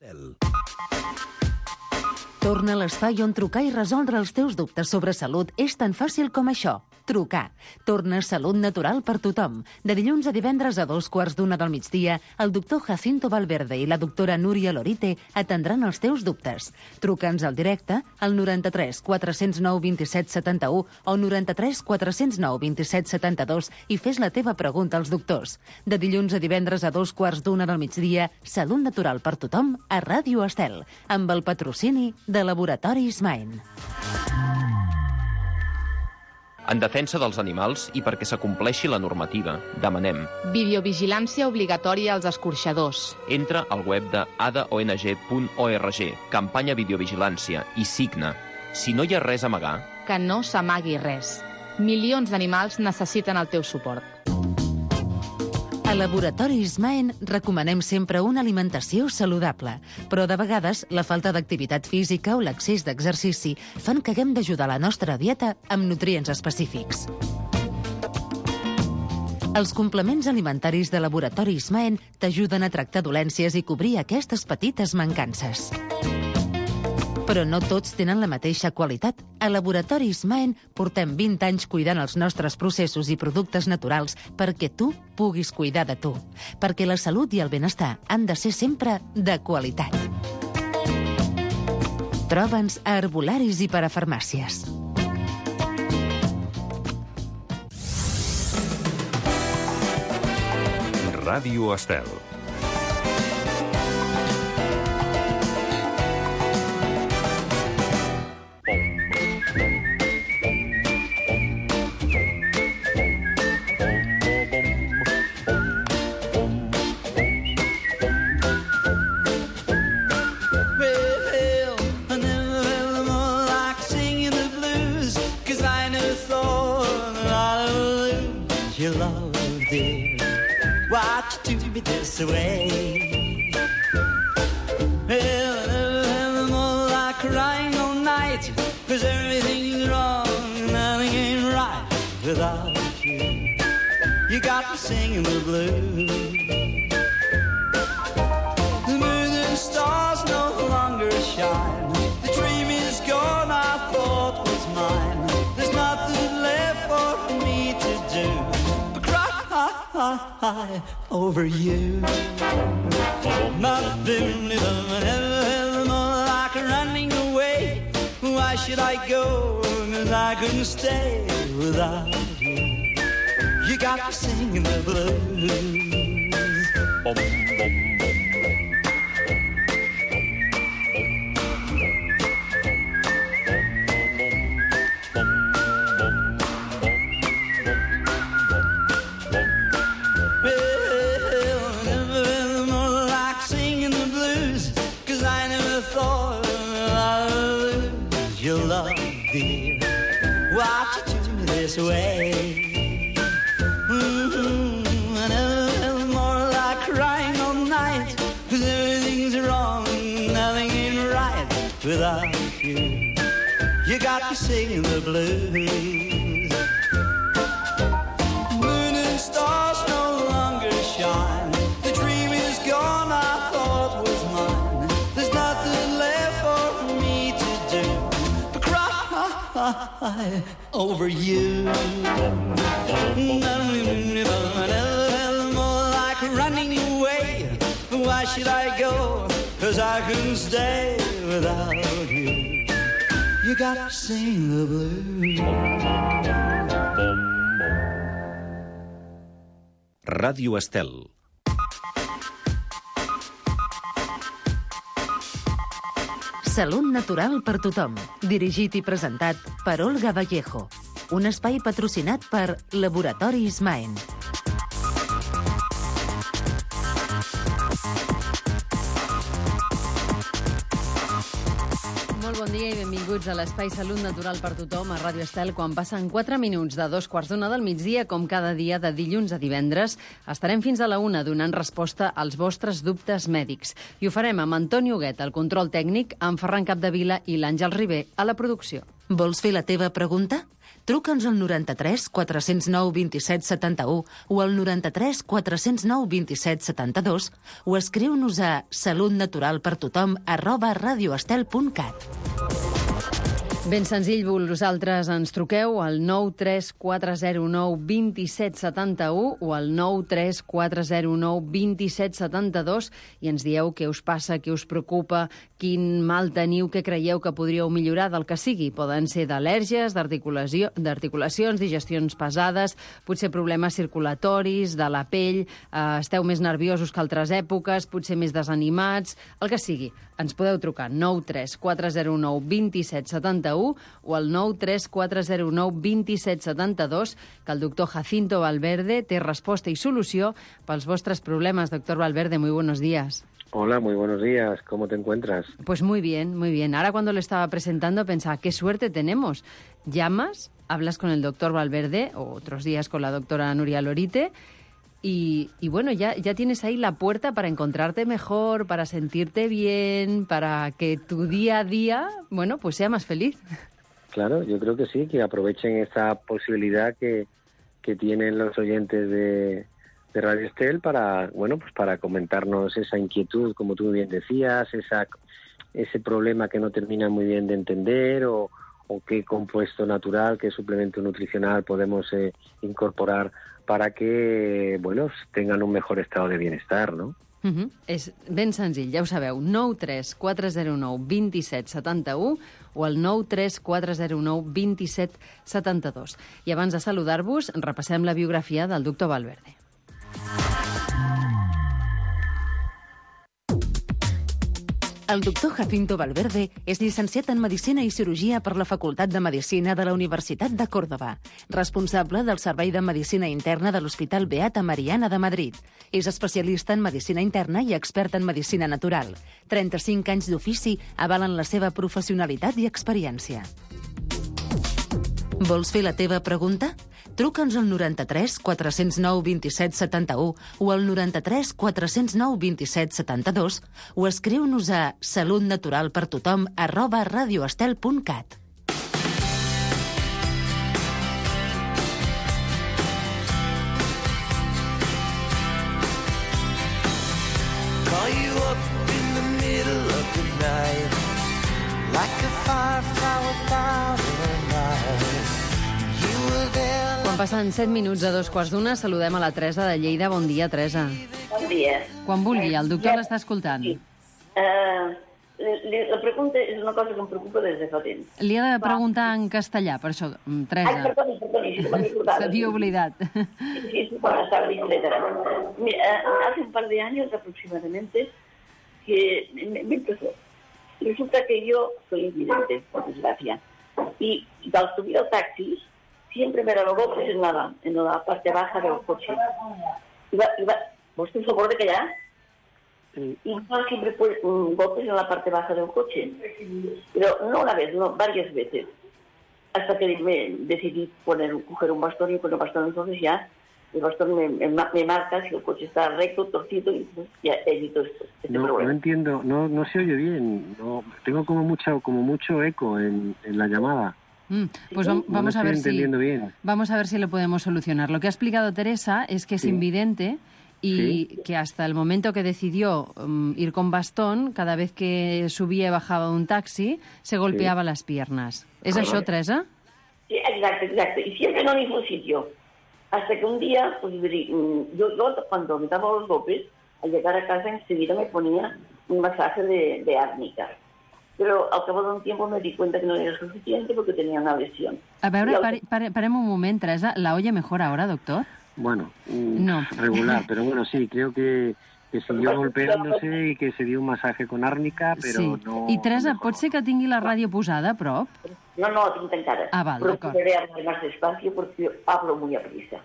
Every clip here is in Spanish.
Torna a l'espai on trucar i resoldre els teus dubtes sobre salut és tan fàcil com això. Trucar. Torna Salut Natural per tothom. De dilluns a divendres a 2:15 del migdia, el doctor Jacinto Valverde i la doctora Núria Lorite atendran els teus dubtes. Truca'ns al directe al 93 409 27 71 o 93 409 27 72 i fes la teva pregunta als doctors. De dilluns a divendres a 2:15 del migdia, Salut Natural per tothom a Ràdio Estel, amb el patrocini de Laboratoris Main. En defensa dels animals i perquè s'acompleixi la normativa, demanem videovigilància obligatòria als escorxadors. Entra al web de adaong.org, campanya videovigilància, i signa. Si no hi ha res a amagar... Que no s'amagui res. Milions d'animals necessiten el teu suport. A Laboratoris Maen recomanem sempre una alimentació saludable, però de vegades la falta d'activitat física o l'excés d'exercici fan que haguem d'ajudar la nostra dieta amb nutrients específics. Els complements alimentaris de Laboratoris Maen t'ajuden a tractar dolències i cobrir aquestes petites mancances. Però no tots tenen la mateixa qualitat. A Laboratoris Maen portem 20 anys cuidant els nostres processos i productes naturals perquè tu puguis cuidar de tu. Perquè la salut i el benestar han de ser sempre de qualitat. Troba'ns a herbolaris i parafarmàcies. Ràdio Estel. This way. Well, never more like crying all night, 'cause everything's wrong, nothing ain't right without you. You got me singing the blues. The moon and stars no longer shine. The dream is gone, I thought was mine. There's nothing left for me to do but cry over you. Nothing ever more like running away. Why should I go? 'Cause I couldn't stay without you. You got me singing the blues. Bum, bum, bum. This way. And never more like crying all night, 'cause everything's wrong, nothing ain't right without you. You got me singing the blues. Moon and stars no longer shine. The dream is gone, I thought was mine. There's nothing left for me to do but cry over you. Never more like running away. Why should I go? 'Cause I couldn't stay without you. You got to sing the blues. Ràdio Estel. Salut Natural per tothom, dirigit i presentat per Olga Vallejo. Un espai patrocinat per Laboratoris Maen. Molt bon dia i benvinguts a l'Espai Salut Natural per tothom a Ràdio Estel. Quan passen 4 minuts de 2:15 del migdia, com cada dia de dilluns a divendres, estarem fins a la 1 donant resposta als vostres dubtes mèdics. I ho farem amb Antoni Huguet, al control tècnic, amb Ferran Capdevila i l'Àngel Ribé a la producció. Vols fer la teva pregunta? Truca'ns al 93 409 27 71 o al 93 409 27 72 o escriu-nos a salutnaturalpertothom@radioestel.cat. Ben senzill, vosaltres ens truqueu al 93409 2771 o al 93409 2772 i ens dieu què us passa, què us preocupa, quin mal teniu, què creieu que podríeu millorar, del que sigui. Poden ser d'al·lèrgies, d'articulacions, digestions pesades, potser problemes circulatoris, de la pell, esteu més nerviosos que altres èpoques, potser més desanimats, el que sigui. Ens podeu trucar 93409 2771 o al 93409 2772, que el doctor Jacinto Valverde té resposta i solució pels vostres problemes. Doctor Valverde, muy buenos días. Hola, muy buenos días. ¿Cómo te encuentras? Pues muy bien, muy bien. Ahora cuando lo estaba presentando pensaba, qué suerte tenemos. Llamas, hablas con el doctor Valverde, o otros días con la doctora Nuria Lorite, y bueno, ya tienes ahí la puerta para encontrarte mejor, para sentirte bien, para que tu día a día, bueno, pues sea más feliz. Claro, yo creo que sí, que aprovechen esa posibilidad que tienen los oyentes de Radio Estel para, bueno, pues para comentarnos esa inquietud, como tú bien decías, ese problema que no terminan muy bien de entender o qué compuesto natural, qué suplemento nutricional podemos incorporar para que, bueno, tengan un mejor estado de bienestar, ¿no? És ben senzill, ja ho sabeu, 93409 2771 o el 93409 2772. I abans de saludar-vos, repassem la biografia del doctor Valverde. El doctor Jacinto Valverde és llicenciat en Medicina i Cirurgia per la Facultat de Medicina de la Universitat de Còrdova, responsable del Servei de Medicina Interna de l'Hospital Beata Mariana de Madrid. És especialista en Medicina Interna i expert en Medicina Natural. 35 anys d'ofici avalen la seva professionalitat i experiència. Vols fer la teva pregunta? Truca'ns al 93 409 27 71 o al 93 409 27 72 o escriu-nos a salutnaturalpertothom@radioestel.cat. Call you up in the middle of the night, like a firefly without a light. You were there. Quan passen 7 minuts a 2:15, saludem a la Teresa de Lleida. Bon dia, Teresa. Bon dia. Quan vulgui, el doctor l'està escoltant. Sí. La pregunta és una cosa que em preocupa des de fa temps. Li ha de preguntar en castellà, per això, Teresa. Ai, perdoni, si no m'he recordat. S'havia oblidat. Sí, bueno, estaba distreta. Mira, hace un par de años aproximadamente que me empezó. Resulta que yo soy invidente, por desgracia, y al subir al taxi siempre me daba golpes en la parte baja del coche. ¿Vos te favor de callar? Sí. Y siempre golpes en la parte baja del coche. Pero no una vez, no, varias veces. Hasta que me decidí coger un bastón y con el bastón entonces ya el bastón me marca si el coche está recto, torcido y pues ya evito este problema. No entiendo, no se oye bien. No, tengo como mucho eco en la llamada. Pues vamos a ver si lo podemos solucionar. Lo que ha explicado Teresa es que es invidente y que hasta el momento que decidió ir con bastón, cada vez que subía y bajaba un taxi, se golpeaba las piernas. ¿Es això, Teresa? Sí, exacto. Y siempre en el mismo sitio. Hasta que un día, pues yo cuando me daba los golpes, al llegar a casa enseguida me ponía un masaje de árnica. Pero al cabo de un tiempo me di cuenta que no era suficiente porque tenía una lesión. A veure, parem un moment, Teresa. ¿La oye mejor ahora, doctor? Bueno, no. Regular, pero bueno, sí, creo que siguió golpeándose y que se dio un masaje con árnica, pero sí. No... I Teresa, pot ser que tingui la ràdio posada a prop? No, la tinc tancada. Ah, val, d'acord. Procuraré hablar más despacio porque hablo muy aprisa.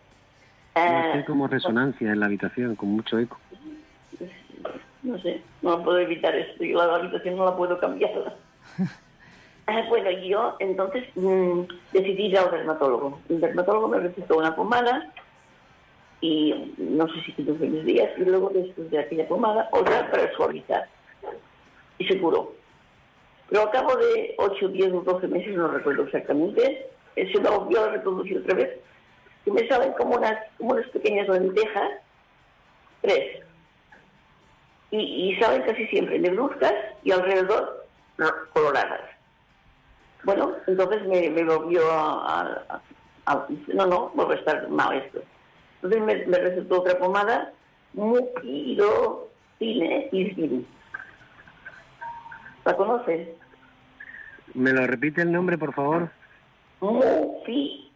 No sé, como resonancia en la habitación, con mucho eco. No sé, no puedo evitar esto. Yo la habitación no la puedo cambiar. Bueno, yo entonces decidí ir al dermatólogo. El dermatólogo me recetó una pomada y no sé si 15 días y luego después de aquella pomada otra para suavizar. Y se curó. Pero al cabo de 8, 10 o 12 meses, no recuerdo exactamente, se me volvió a reproducir otra vez, y me salen como unas pequeñas lentejas, 3. Y salen casi siempre negruzcas y alrededor coloradas. Bueno, entonces me volvió no, vuelve a estar mal esto. Entonces me recetó otra pomada, Mupirocine Isvin. ¿La conoces? ¿Me lo repite el nombre, por favor? Mupirocine.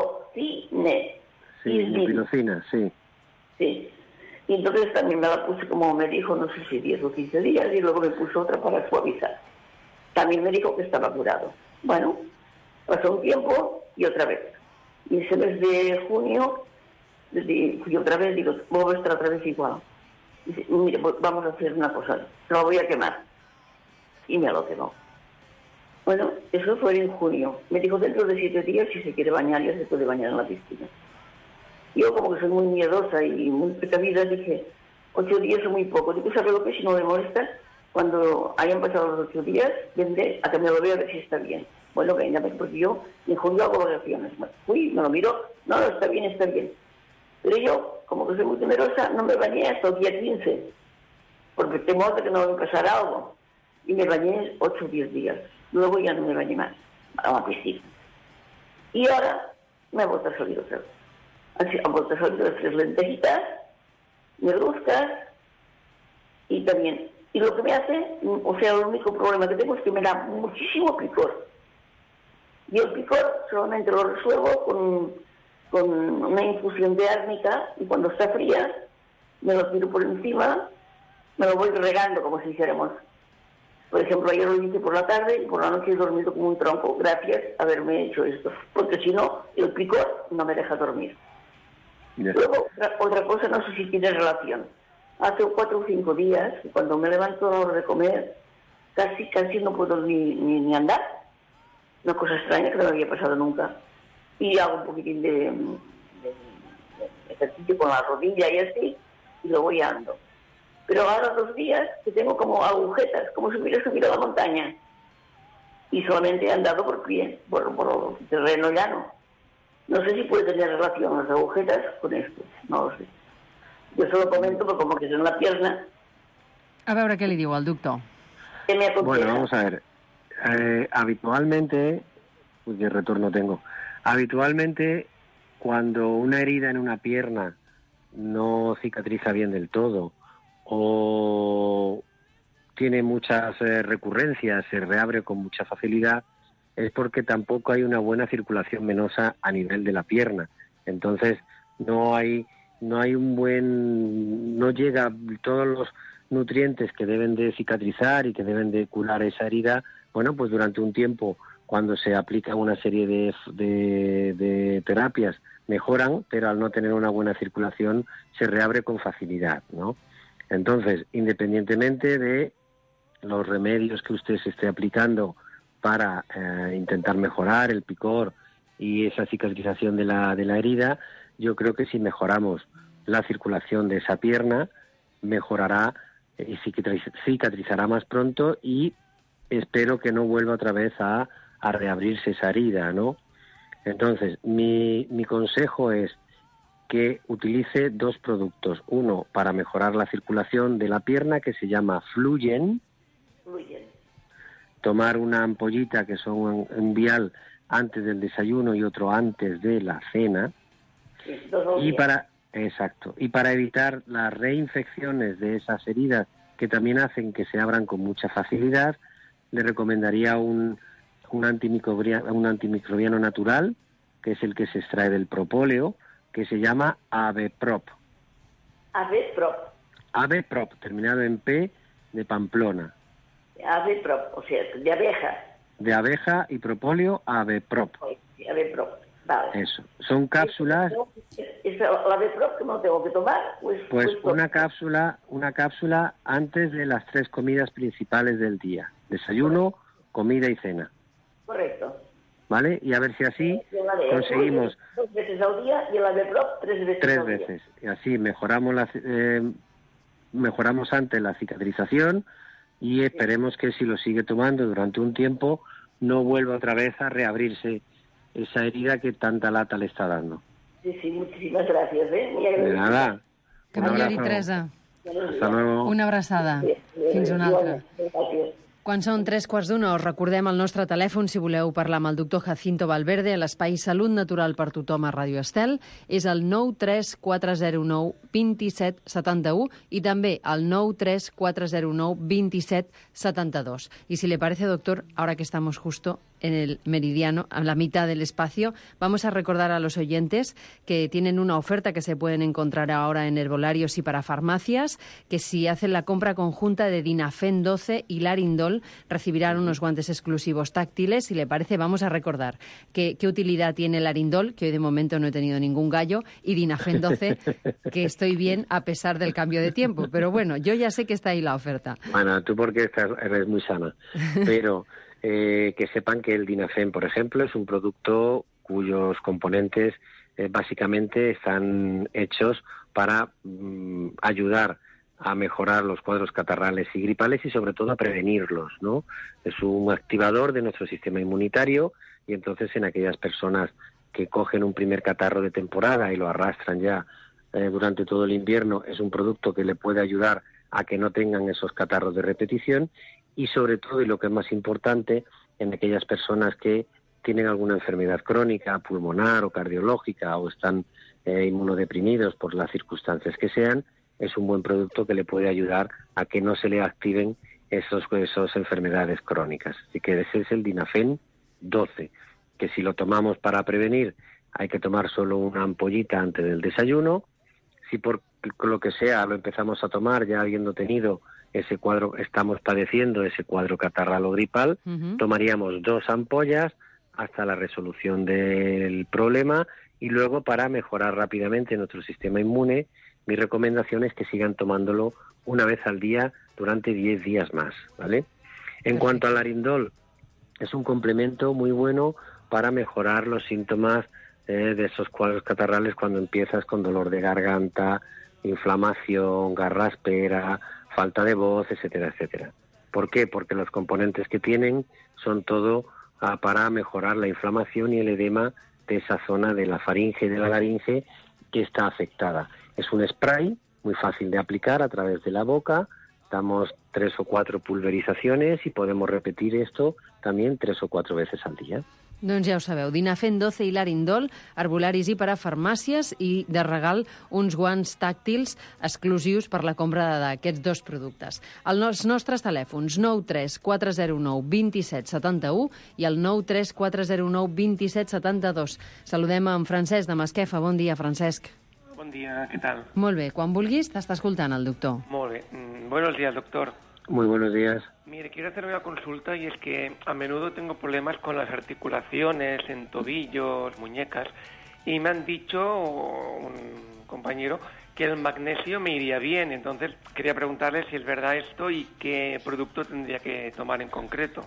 Sí, mupirocina, sí. Sí. Y entonces también me la puse, como me dijo, no sé si 10 o 15 días, y luego me puso otra para suavizar. También me dijo que estaba curado. Bueno, pasó un tiempo y otra vez. Y ese mes de junio, fui otra vez, digo, voy a estar otra vez igual. Dice, mire, vamos a hacer una cosa, lo voy a quemar. Y me lo quemó. Bueno, eso fue en junio. Me dijo, dentro de 7 días, si se quiere bañar, ya se puede bañar en la piscina. Yo, como que soy muy miedosa y muy precavida, dije, 8 días son muy poco. Digo, ¿sabe lo que? Si no me molesta, cuando hayan pasado los 8 días, vendré a que me lo vea a ver si está bien. Bueno, venga, porque yo en junio hago valoraciones. Fui, me lo miro, no, está bien, está bien. Pero yo, como que soy muy temerosa, no me bañé hasta el día 15, porque temo de que no me pasara algo. Y me bañé 8 o 10 días. Luego ya no me bañé más a la piscina. Y ahora me ha vuelto a salir otra vez. Han vuelto a salir las 3 lentejitas, negruzcas, y también. Y lo que me hace, o sea, el único problema que tengo es que me da muchísimo picor. Y el picor solamente lo resuelvo con una infusión de árnica, y cuando está fría, me lo tiro por encima, me lo voy regando como si hiciéramos. Por ejemplo, ayer lo hice por la tarde y por la noche he dormido como un tronco, gracias a haberme hecho esto. Porque si no, el picor no me deja dormir. Yeah. Luego, otra cosa, no sé si tiene relación. Hace 4 o 5 días, cuando me levanto a la hora de comer, casi no puedo ni andar. Una cosa extraña que no me había pasado nunca. Y hago un poquitín de ejercicio con la rodilla y así, y luego ya ando. Pero ahora 2 días que tengo como agujetas, como si hubiera subido a la montaña. Y solamente he andado por pie, por terreno llano. No sé si puede tener relación las agujetas con esto, no lo sé. Yo solo comento porque como que es en la pierna. A veure què li diu el doctor. Bueno, vamos a ver. Habitualmente, qué retorno tengo. Habitualmente, cuando una herida en una pierna no cicatriza bien del todo o tiene muchas recurrencias, se reabre con mucha facilidad, es porque tampoco hay una buena circulación venosa a nivel de la pierna. Entonces, no llega todos los nutrientes que deben de cicatrizar y que deben de curar esa herida. Bueno, pues durante un tiempo, cuando se aplica una serie de terapias, mejoran, pero al no tener una buena circulación, se reabre con facilidad, ¿no? Entonces, independientemente de los remedios que usted se esté aplicando para intentar mejorar el picor y esa cicatrización de la herida, yo creo que si mejoramos la circulación de esa pierna, mejorará y cicatrizará más pronto, y espero que no vuelva otra vez a reabrirse esa herida, ¿no? Entonces, mi consejo es que utilice 2 productos. Uno para mejorar la circulación de la pierna, que se llama Fluyen. Tomar una ampollita, que son un vial, antes del desayuno y otro antes de la cena. Y para evitar las reinfecciones de esas heridas, que también hacen que se abran con mucha facilidad, le recomendaría un antimicrobiano natural, que es el que se extrae del propóleo, que se llama Aveprop. Aveprop, terminado en P, de Pamplona. Aveprop, o sea, de abeja. De abeja y propóleo, Aveprop. Aveprop, vale. Eso. Son cápsulas. ¿La Aveprop que no tengo que tomar? Pues una cápsula antes de las 3 comidas principales del día. Desayuno, comida y cena. Correcto. ¿Vale? Y a ver si así conseguimos 2 veces al día, y el Aveprop 3 veces 3 al día. veces. Y así mejoramos antes la cicatrización, y esperemos que si lo sigue tomando durante un tiempo no vuelva otra vez a reabrirse esa herida que tanta lata le está dando. Sí, muchísimas gracias, Muy De agradecida. nada. Que Un millori, abrazo. Teresa. Hasta luego. Una abraçada. Fins una altra. Gràcies. Quan són 3:15, us recordem el nostre telèfon si voleu parlar amb el doctor Jacinto Valverde a l'espai Salut Natural per Tothom a Ràdio Estel. És el 93409 2771 i també el 93409 2772. Y si le parece, doctor, ahora que estamos justo en el meridiano, a la mitad del espacio, vamos a recordar a los oyentes que tienen una oferta que se pueden encontrar ahora en herbolarios y para farmacias, que si hacen la compra conjunta de Dinafen 12 y Larindol recibirán unos guantes exclusivos táctiles. Si le parece, vamos a recordar qué utilidad tiene Larindol, que hoy de momento no he tenido ningún gallo, y Dinafen 12, que estoy bien a pesar del cambio de tiempo. Pero bueno, yo ya sé que está ahí la oferta. Bueno, tú porque eres muy sana, pero que sepan que el Dinafen, por ejemplo, es un producto cuyos componentes básicamente están hechos para ayudar a mejorar los cuadros catarrales y gripales y sobre todo a prevenirlos, ¿no? Es un activador de nuestro sistema inmunitario y entonces en aquellas personas que cogen un primer catarro de temporada y lo arrastran ya durante todo el invierno, es un producto que le puede ayudar a que no tengan esos catarros de repetición y sobre todo, y lo que es más importante, en aquellas personas que tienen alguna enfermedad crónica, pulmonar o cardiológica o están inmunodeprimidos por las circunstancias que sean, es un buen producto que le puede ayudar a que no se le activen esas enfermedades crónicas. Así que ese es el Dinafen 12, que si lo tomamos para prevenir hay que tomar solo una ampollita antes del desayuno. Si por lo que sea lo empezamos a tomar ya habiendo tenido ese cuadro, estamos padeciendo ese cuadro catarral o gripal, tomaríamos 2 ampollas hasta la resolución del problema y luego para mejorar rápidamente nuestro sistema inmune, mi recomendación es que sigan tomándolo una vez al día durante 10 días más, ¿vale? En cuanto al Larindol, es un complemento muy bueno para mejorar los síntomas de esos cuadros catarrales cuando empiezas con dolor de garganta, inflamación, garraspera, falta de voz, etcétera, etcétera. ¿Por qué? Porque los componentes que tienen son todo para mejorar la inflamación y el edema de esa zona de la faringe y de la laringe que está afectada. Es un spray muy fácil de aplicar a través de la boca, damos 3 o 4 pulverizaciones y podemos repetir esto también 3 o 4 veces al día. Doncs ja ho sabeu, Dinafen 12 i Larindol, herbolaris i per a farmàcies i de regal uns guants tàctils exclusius per la compra d'aquests 2 productes. Els nostres telèfons 93409 2771 i el 93409 2772. Saludem en Francesc de Masquefa. Bon dia, Francesc. Bon dia, què tal? Molt bé, quan vulguis t'està escoltant el doctor. Molt bé. Buenos días, doctor. Muy buenos días. Mire, quiero hacer una consulta y es que a menudo tengo problemas con las articulaciones, en tobillos, muñecas, y me han dicho, un compañero, que el magnesio me iría bien. Entonces quería preguntarle si es verdad esto y qué producto tendría que tomar en concreto.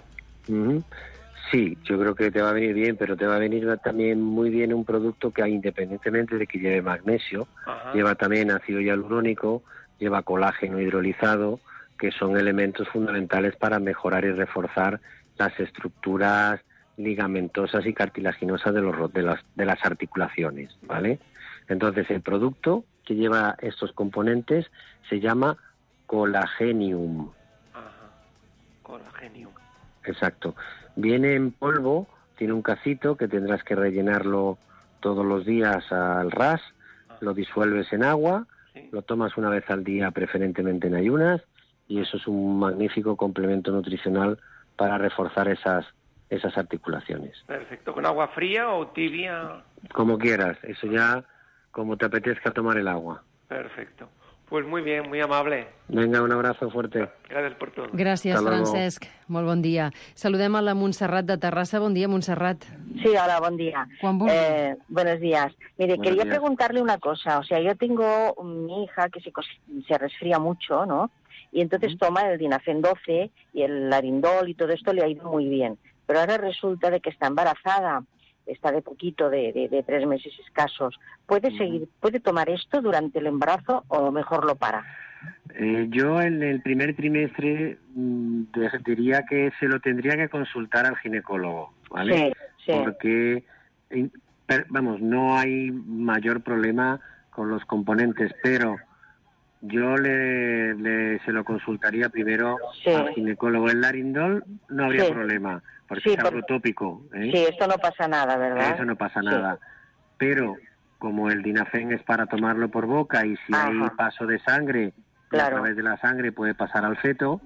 Sí, yo creo que te va a venir bien, pero te va a venir también muy bien un producto que independientemente de que lleve magnesio, lleva también ácido hialurónico, lleva colágeno hidrolizado, que son elementos fundamentales para mejorar y reforzar las estructuras ligamentosas y cartilaginosas de las articulaciones, ¿vale? Entonces, el producto que lleva estos componentes se llama Colagenium. Colagenium. Exacto. Viene en polvo, tiene un cacito que tendrás que rellenarlo todos los días al ras, lo disuelves en agua, lo tomas una vez al día, preferentemente en ayunas, y eso es un magnífico complemento nutricional para reforzar esas articulaciones. Perfecto. ¿Con agua fría o tibia? Como quieras, eso ya como te apetezca tomar el agua. Perfecto. Pues muy bien, muy amable. Venga, un abrazo fuerte. Gràcies per tot. Gràcies, Francesc. Molt bon dia. Saludem a la Montserrat de Terrassa. Bon dia, Montserrat. Sí, hola, buen día. Buenos días. Mire, quería preguntarle una cosa. O sea, yo tengo mi hija que se resfría mucho, ¿no? Y entonces toma el Dinafen 12 y el Larindol y todo esto le ha ido muy bien. Pero ahora resulta de que está embarazada, está de poquito, de 3 meses escasos. ¿Puede tomar esto durante el embarazo o mejor lo para? Yo en el primer trimestre diría que se lo tendría que consultar al ginecólogo, ¿vale? Sí. Porque no hay mayor problema con los componentes, pero yo se lo consultaría primero al ginecólogo. El Larindol no habría problema, porque es algo tópico. Sí, esto no pasa nada, ¿verdad? Eso no pasa nada. Pero como el Dinafen es para tomarlo por boca y si hay paso de sangre, a través de la sangre puede pasar al feto,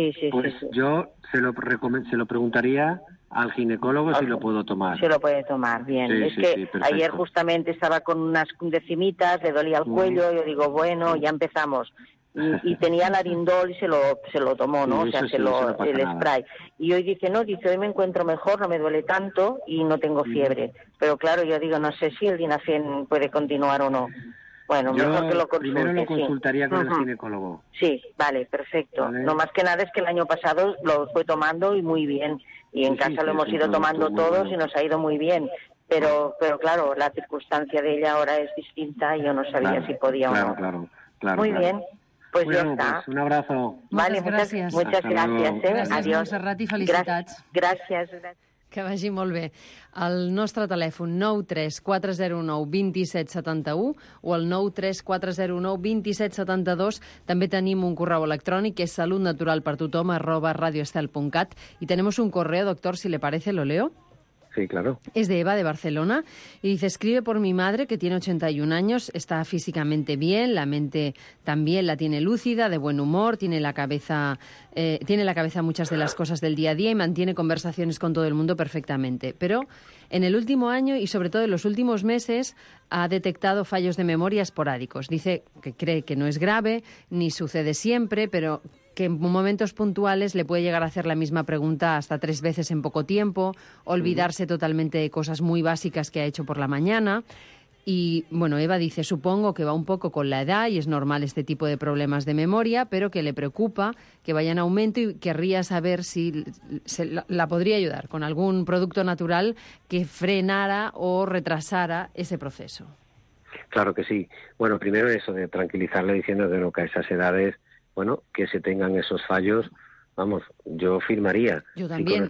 yo se lo preguntaría al ginecólogo si lo puedo tomar. Se lo puede tomar, bien. Ayer justamente estaba con unas decimitas, le dolía el cuello, yo digo, bueno, ya empezamos. Y tenía Larindol y se lo tomó, ¿no? Sí, o sea, el spray. Y hoy dice, hoy me encuentro mejor, no me duele tanto y no tengo fiebre. Pero claro, yo digo, no sé si el Dinafen puede continuar o no. Bueno, mejor que lo consulte. Primero lo consultaría con el ginecólogo. Sí, vale, perfecto. ¿Vale? No más que nada es que el año pasado lo fue tomando y muy bien. Y en casa lo hemos ido tomando todos y nos ha ido muy bien. Pero claro, la circunstancia de ella ahora es distinta y yo no sabía si podía o no. Claro. Muy bien. Pues ya está. Pues un abrazo. Vale, muchas gràcies. Gràcies, Adiós. Montserrat, i felicitats. Gràcies. Que vagi molt bé. El nostre telèfon 93409 2771 o el 93409 2772. També tenim un correu electrònic que és saludnaturalpertotom@radioestel.cat y tenemos un correo, doctor, si le parece, ¿lo leo? Sí, claro. Es de Eva, de Barcelona, y dice, escribe por mi madre, que tiene 81 años, está físicamente bien, la mente también la tiene lúcida, de buen humor, tiene en la cabeza muchas de las cosas del día a día y mantiene conversaciones con todo el mundo perfectamente. Pero en el último año y sobre todo en los últimos meses ha detectado fallos de memoria esporádicos. Dice que cree que no es grave, ni sucede siempre, pero que en momentos puntuales le puede llegar a hacer la misma pregunta hasta 3 veces en poco tiempo, olvidarse totalmente de cosas muy básicas que ha hecho por la mañana. Y, bueno, Eva dice, supongo que va un poco con la edad y es normal este tipo de problemas de memoria, pero que le preocupa que vaya en aumento y querría saber si la podría ayudar con algún producto natural que frenara o retrasara ese proceso. Claro que sí. Bueno, primero eso de tranquilizarle diciendo que a esas edades, que se tengan esos fallos, yo firmaría. Yo también,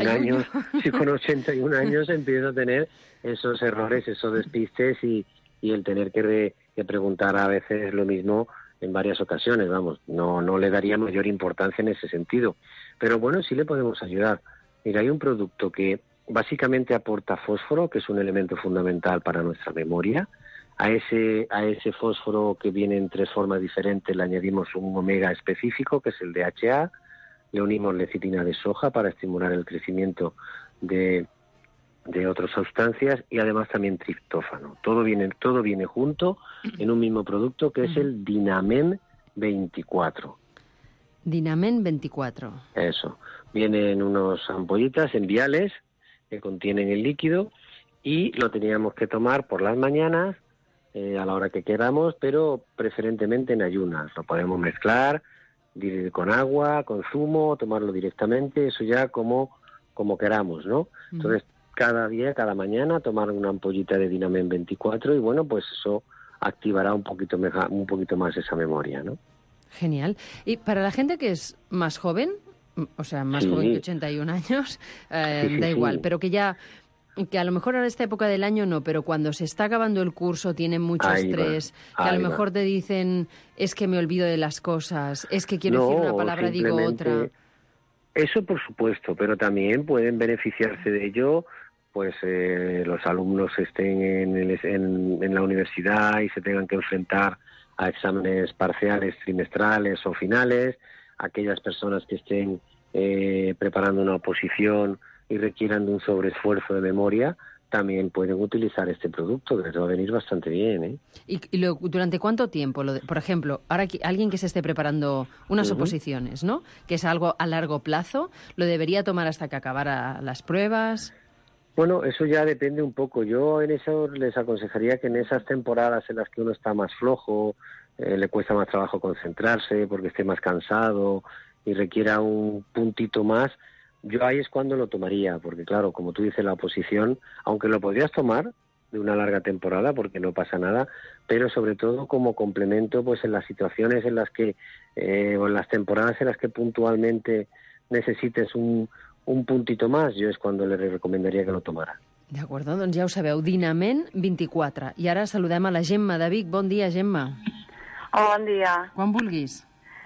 si con 81 años empiezo a tener esos errores, esos despistes y el tener que preguntar a veces lo mismo en varias ocasiones, no le daría mayor importancia en ese sentido. Pero bueno, sí le podemos ayudar. Mira, hay un producto que básicamente aporta fósforo, que es un elemento fundamental para nuestra memoria. A ese fósforo, que viene en 3 formas diferentes, le añadimos un omega específico, que es el DHA, le unimos lecitina de soja para estimular el crecimiento de otras sustancias y además también triptófano. Todo viene junto en un mismo producto que es el Dinamen 24. Dinamen 24. Eso. Vienen unas ampollitas en viales que contienen el líquido y lo teníamos que tomar por las mañanas, a la hora que queramos, pero preferentemente en ayunas. Lo podemos mezclar con agua, con zumo, tomarlo directamente, eso ya como queramos, ¿no? Entonces, cada día, cada mañana, tomar una ampollita de Dinamen 24 y pues eso activará un poquito más esa memoria, ¿no? Genial. Y para la gente que es más joven, o sea, más joven que 81 años, da igual, pero que a lo mejor en esta época del año no, pero cuando se está acabando el curso, tienen mucho estrés, que a lo mejor te dicen, es que me olvido de las cosas, es que quiero decir una palabra, digo otra. Eso por supuesto, pero también pueden beneficiarse de ello los alumnos estén en la universidad y se tengan que enfrentar a exámenes parciales, trimestrales o finales, aquellas personas que estén preparando una oposición y requieran de un sobreesfuerzo de memoria, también pueden utilizar este producto, que les va a venir bastante bien, ¿eh? ¿Y durante cuánto tiempo? Por ejemplo, ahora alguien que se esté preparando unas oposiciones, ¿no? Que es algo a largo plazo, ¿lo debería tomar hasta que acabara las pruebas? Bueno, eso ya depende un poco. Yo en eso les aconsejaría que en esas temporadas en las que uno está más flojo, le cuesta más trabajo concentrarse porque esté más cansado y requiera un puntito más, yo ahí es cuando lo tomaría, porque claro, como tú dices, la oposición, aunque lo podrías tomar de una larga temporada porque no pasa nada, pero sobre todo como complemento en las situaciones en las que, o en las temporadas en las que puntualmente necesites un puntito más, yo es cuando le recomendaría que lo tomara. D'acord, doncs ja ho sabeu, Dinament 24. I ara saludem a la Gemma de Vic. Bon dia, Gemma. Hola, buen día. Quan vulguis.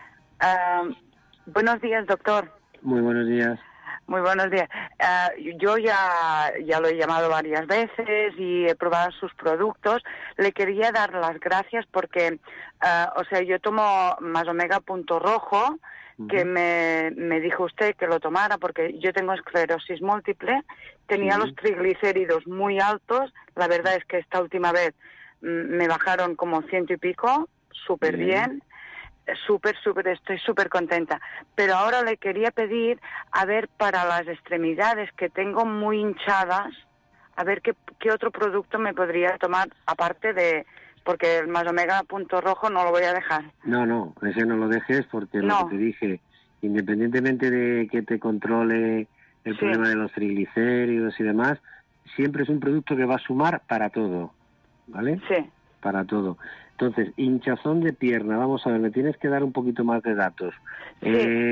Buenos días, doctor. Muy buenos días. Muy buenos días. Yo ya lo he llamado varias veces y he probado sus productos. Le quería dar las gracias porque, yo tomo más omega punto rojo, que me dijo usted que lo tomara porque yo tengo esclerosis múltiple, tenía los triglicéridos muy altos, la verdad es que esta última vez me bajaron como 100 y pico, súper bien. Súper, estoy súper contenta. Pero ahora le quería pedir, a ver, para las extremidades que tengo muy hinchadas, a ver qué otro producto me podría tomar, aparte de, porque el más omega punto rojo no lo voy a dejar. No, ese no lo dejes porque lo que te dije, independientemente de que te controle el problema de los triglicéridos y demás, siempre es un producto que va a sumar para todo, ¿vale? Sí. Para todo. Entonces, hinchazón de pierna, vamos a ver, me tienes que dar un poquito más de datos. Sí,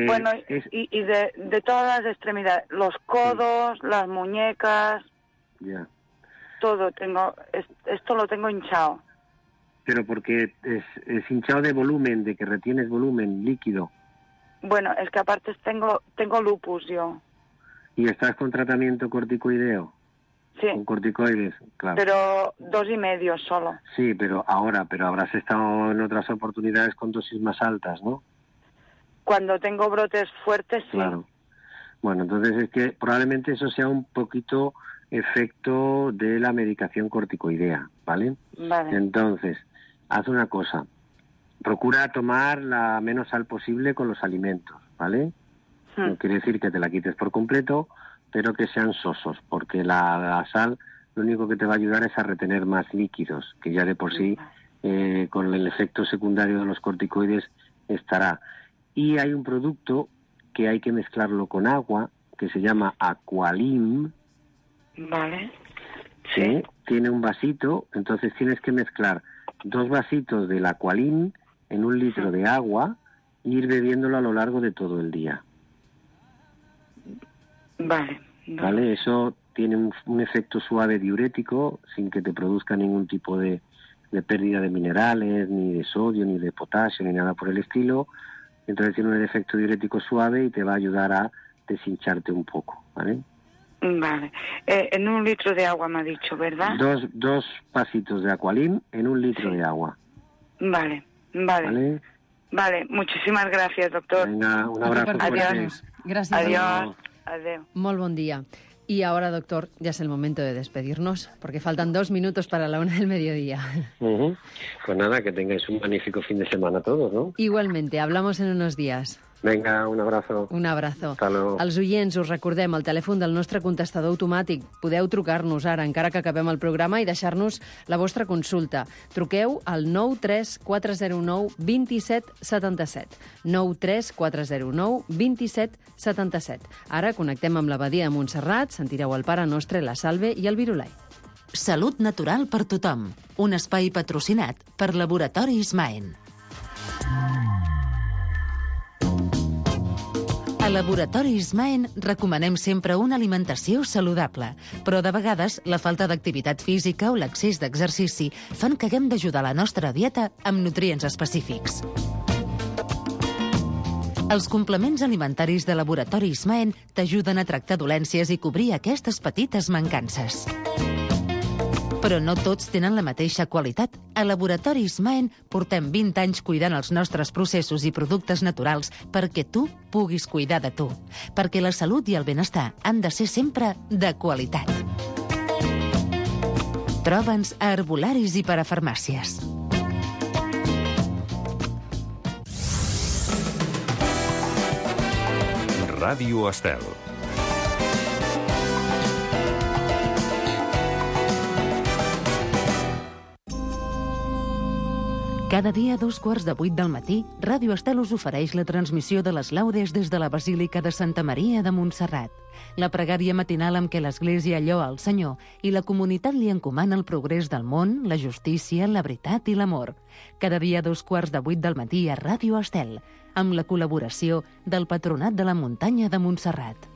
y de todas las extremidades, los codos, las muñecas, todo tengo, esto lo tengo hinchado. Pero porque es hinchado de volumen, de que retienes volumen líquido. Bueno, es que aparte tengo lupus yo. ¿Y estás con tratamiento corticoideo? Sí. Con corticoides, claro. Pero 2,5 solo. Sí, pero habrás estado en otras oportunidades con dosis más altas, ¿no? Cuando tengo brotes fuertes, sí. Claro. Bueno, entonces es que probablemente eso sea un poquito efecto de la medicación corticoidea, ¿vale? Vale. Entonces, haz una cosa. Procura tomar la menos sal posible con los alimentos, ¿vale? No quiere decir que te la quites por completo, pero que sean sosos, porque la sal lo único que te va a ayudar es a retener más líquidos, que ya de por sí, con el efecto secundario de los corticoides, estará. Y hay un producto que hay que mezclarlo con agua, que se llama Aqualim. Vale. Sí. Tiene un vasito, entonces tienes que mezclar 2 vasitos del Aqualim en 1 litro de agua e ir bebiéndolo a lo largo de todo el día. Vale, eso tiene un efecto suave diurético sin que te produzca ningún tipo de pérdida de minerales, ni de sodio, ni de potasio, ni nada por el estilo. Entonces tiene un efecto diurético suave y te va a ayudar a deshincharte un poco, ¿vale? Vale. En 1 litro de agua me ha dicho, ¿verdad? 2 vasitos de Aqualim en 1 litro de agua. Vale. Vale, muchísimas gracias, doctor. Venga, un abrazo fuerte. Gracias. Adiós. Molt bon día. Y ahora, doctor, ya es el momento de despedirnos, porque faltan 2 minutos para la 1 del mediodía. Pues nada, que tengáis un magnífico fin de semana todos, ¿no? Igualmente, hablamos en unos días. Vinga, un abrazo. Un abrazo. Hasta luego. Els oients, us recordem el telèfon del nostre contestador automàtic. Podeu trucar-nos ara, encara que acabem el programa, i deixar-nos la vostra consulta. Truqueu al 93409 2777. 93409 2777. Ara connectem amb l'abadia de Montserrat, sentireu el Pare Nostre, la Salve i el Virulai. Salut natural per tothom. Un espai patrocinat per Laboratoris Maen. A Laboratoris Maen recomanem sempre una alimentació saludable, però de vegades la falta d'activitat física o l'excés d'exercici fan que haguem d'ajudar la nostra dieta amb nutrients específics. Els complements alimentaris de Laboratoris Maen t'ajuden a tractar dolències i cobrir aquestes petites mancances. Però no tots tenen la mateixa qualitat. A Laboratoris Maen portem 20 anys cuidant els nostres processos i productes naturals perquè tu puguis cuidar de tu. Perquè la salut i el benestar han de ser sempre de qualitat. Troba'ns a herbolaris i parafarmàcies. Ràdio Estel. Cada dia a 7:15 del matí, Ràdio Estel us ofereix la transmissió de les laudes des de la Basílica de Santa Maria de Montserrat. La pregària matinal amb què l'Església lloa el Senyor i la comunitat li encomana el progrés del món, la justícia, la veritat i l'amor. Cada dia a 7:15 del matí a Ràdio Estel, amb la col·laboració del Patronat de la Muntanya de Montserrat.